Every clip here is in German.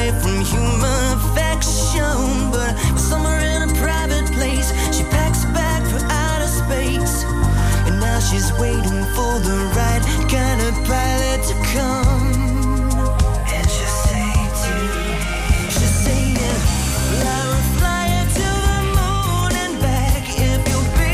away from human affection. But somewhere in a private place, she packs a bag for outer space. And now she's waiting for the right kind of pilot to come. And she'll say to me, she'll say, well, I will fly you to the moon and back if you'll be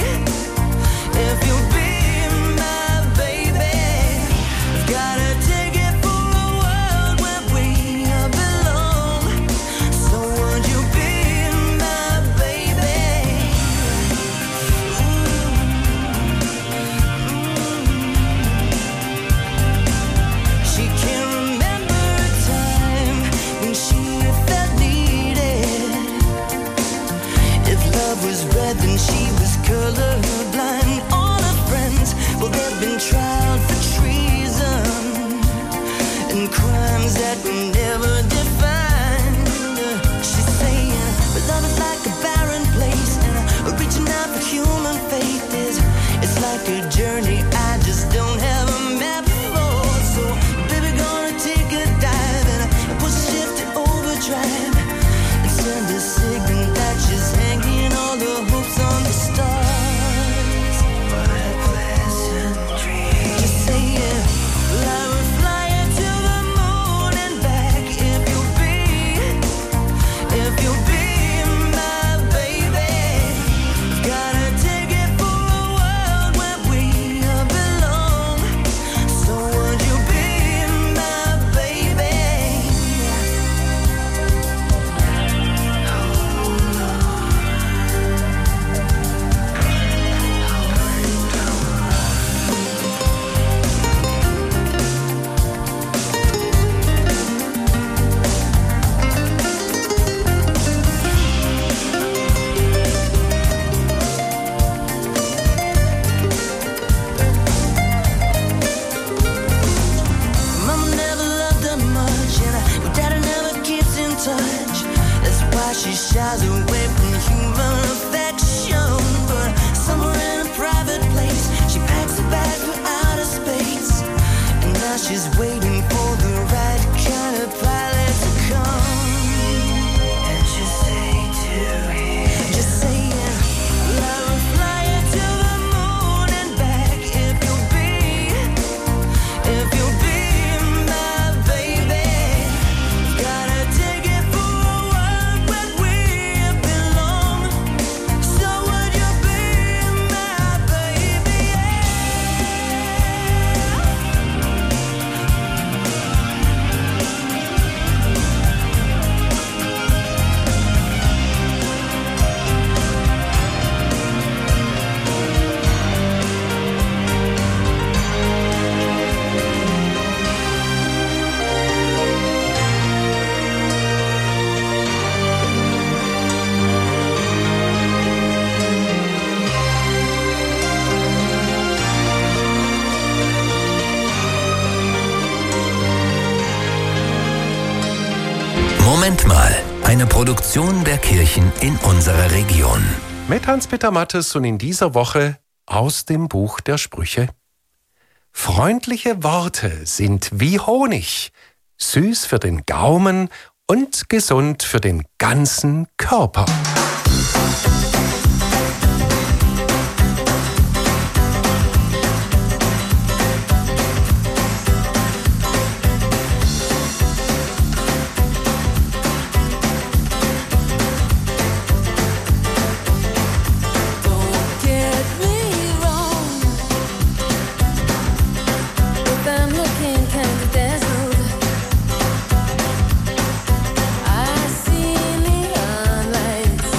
my baby. I've got a ticket for a world where we belong. So would you be my baby? She can't remember a time when she felt needed. If love was red, then she was colorblind. All her friends, well, they've been tried for treason and crimes that were never defined. She's saying, but love is like a barren place, and reaching out for human faith it's like a journey I just don't have a map for. So, baby, gonna take a dive and push shift to overdrive and send a signal that she's hanging all the hopes on the stars. What a pleasant dream. Just say it. Well, I will fly you to the moon and back if you'll be my baby. Got a ticket for a world where we belong. So would you be my baby? Mama never loved her much, and her daddy never keeps in touch. That's why she shies away from human affection. But somewhere in a private place, she packs a bag for outer space. And now she's waiting for the right kind of pilot to come. And she'll say to him, just say it. Well, I will fly you to the moon and back if you'll be my baby. Got a ticket for a world where we belong. So would you be my baby? Moment mal, eine Produktion der Kirchen in unserer Region. Mit Hans-Peter Mattes und in dieser Woche aus dem Buch der Sprüche. Freundliche Worte sind wie Honig, süß für den Gaumen und gesund für den ganzen Körper. I see neon lights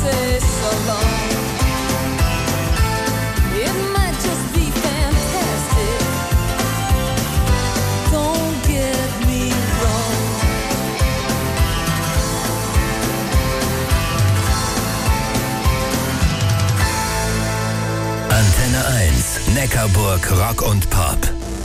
say so long. It might just be fantastic. Don't get me wrong. Antenne 1, Neckarburg Rock und Pop.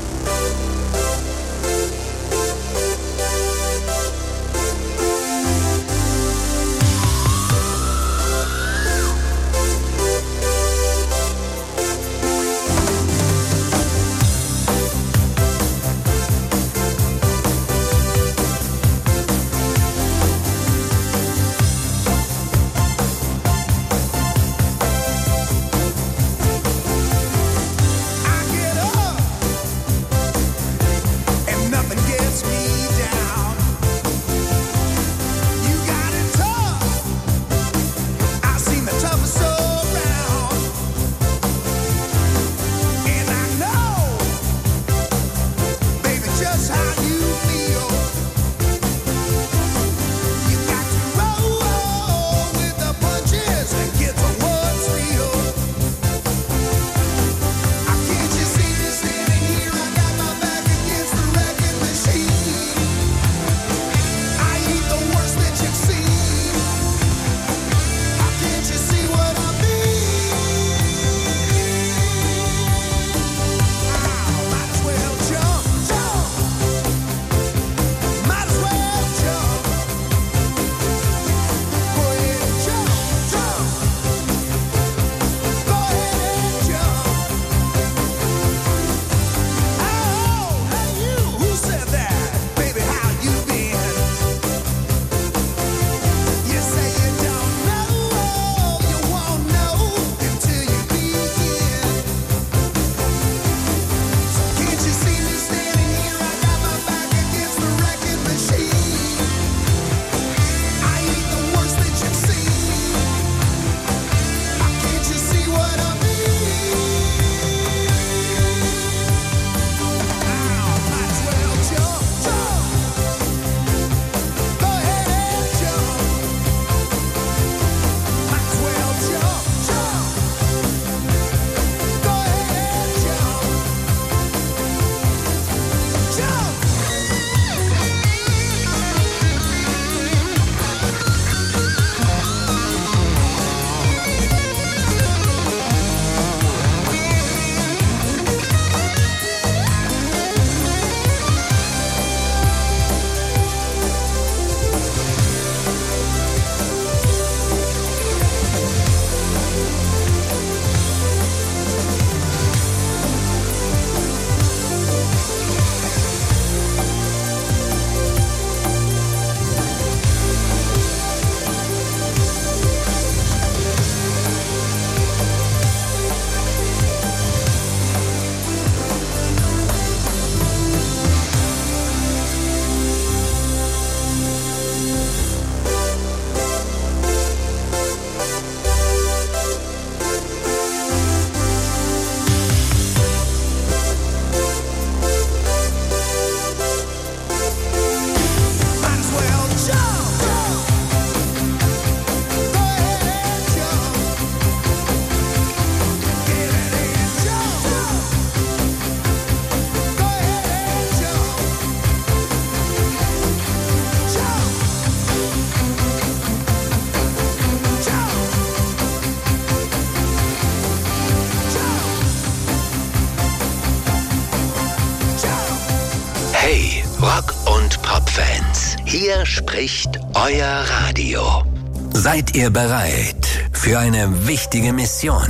Hier spricht euer Radio. Seid ihr bereit für eine wichtige Mission?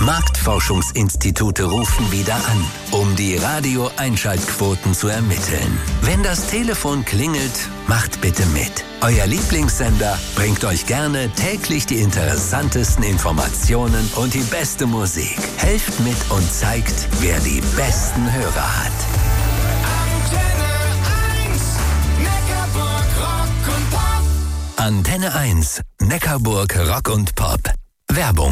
Marktforschungsinstitute rufen wieder an, um die Radio-Einschaltquoten zu ermitteln. Wenn das Telefon klingelt, macht bitte mit. Euer Lieblingssender bringt euch gerne täglich die interessantesten Informationen und die beste Musik. Helft mit und zeigt, wer die besten Hörer hat. Antenne 1, Neckarburg Rock und Pop. Werbung.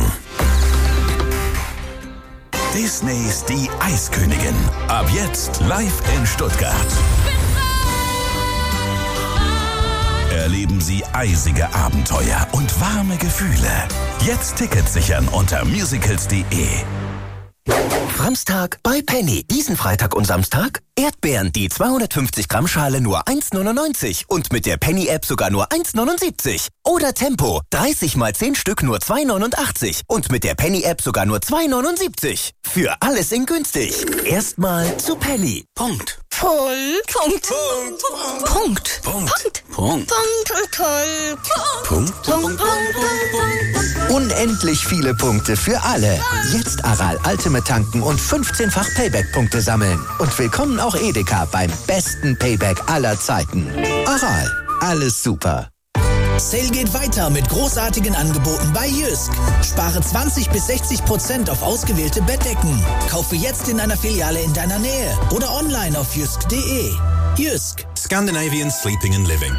Disneys Die Eiskönigin. Ab jetzt live in Stuttgart. erleben Sie eisige Abenteuer und warme Gefühle. Jetzt Tickets sichern unter musicals.de. Samstag bei Penny. Diesen Freitag und Samstag Erdbeeren, die 250 Gramm Schale nur 1,99 und mit der Penny-App sogar nur 1,79. Oder Tempo, 30 mal 10 Stück nur 2,89 und mit der Penny-App sogar nur 2,79. Für alles in günstig. Erstmal zu Penny. Punkt. Punkt. Punkt. Punkt. Punkt. Punkt. Punkt. Unendlich viele Punkte für alle. Jetzt Aral Ultimate tanken und 15-fach Payback-Punkte sammeln. Und willkommen auch Edeka beim besten Payback aller Zeiten. Aral, alles super. Sale geht weiter mit großartigen Angeboten bei Jysk. Spare 20-60% auf ausgewählte Bettdecken. Kaufe jetzt in einer Filiale in deiner Nähe oder online auf jysk.de. Jysk. Scandinavian Sleeping and Living.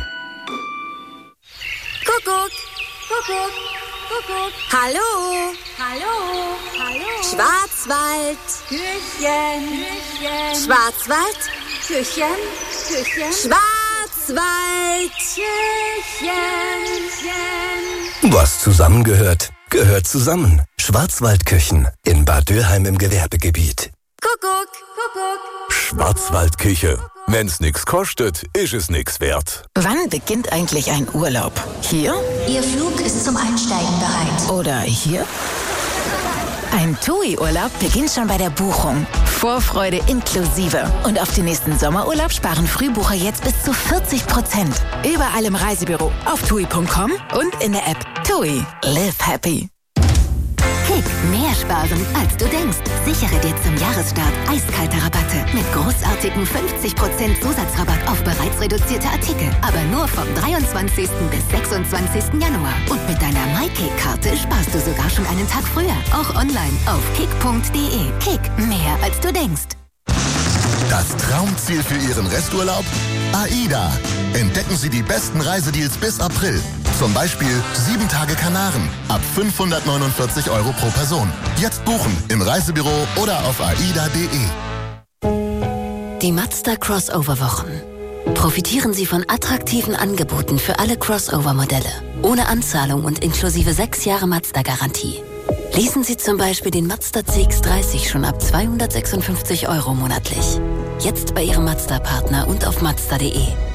Kuckuck. Kuckuck. Kuckuck. Hallo. Hallo. Hallo. Schwarzwald. Küchen. Küchen. Schwarzwald. Küchen. Küchen. Schwarzwald. Küchen. Was zusammengehört, gehört zusammen. Schwarzwaldküchen in Bad Dürheim im Gewerbegebiet. Kuckuck. Kuckuck. Schwarzwaldküche. Wenn's nix kostet, ist es nix wert. Wann beginnt eigentlich ein Urlaub? Hier? Ihr Flug ist zum Einsteigen bereit. Oder hier? Ein TUI-Urlaub beginnt schon bei der Buchung. Vorfreude inklusive. Und auf den nächsten Sommerurlaub sparen Frühbucher jetzt bis zu 40%. Überall im Reisebüro, auf TUI.com und in der App. TUI. Live happy. Kick, mehr sparen, als du denkst. Sichere dir zum Jahresstart eiskalte Rabatte mit großartigen 50% Zusatzrabatt auf bereits reduzierte Artikel. Aber nur vom 23. bis 26. Januar. Und mit deiner MyKick-Karte sparst du sogar schon einen Tag früher. Auch online auf kick.de. Kick, mehr als du denkst. Das Traumziel für Ihren Resturlaub? AIDA. Entdecken Sie die besten Reisedeals bis April. Zum Beispiel 7 Tage Kanaren ab 549 € pro Person. Jetzt buchen im Reisebüro oder auf aida.de. Die Mazda Crossover-Wochen. Profitieren Sie von attraktiven Angeboten für alle Crossover-Modelle. Ohne Anzahlung und inklusive 6 Jahre Mazda-Garantie. Leasen Sie zum Beispiel den Mazda CX-30 schon ab 256 € monatlich. Jetzt bei Ihrem Mazda-Partner und auf mazda.de.